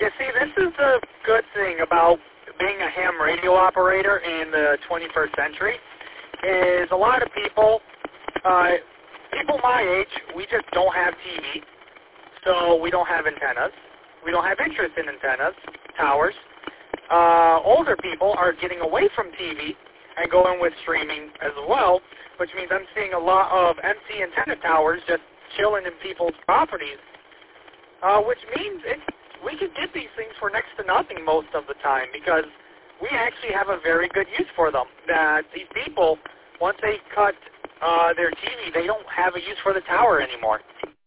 You see, this is the good thing about being a ham radio operator in the 21st century, is a lot of people, people my age, we just don't have TV, so we don't have antennas. We don't have interest in antennas, towers. Older people are getting away from TV and going with streaming as well, which means I'm seeing a lot of empty antenna towers just chilling in people's properties, which means we could get these things for next to nothing most of the time because we actually have a very good use for them. That these people, once they cut their TV, they don't have a use for the tower anymore.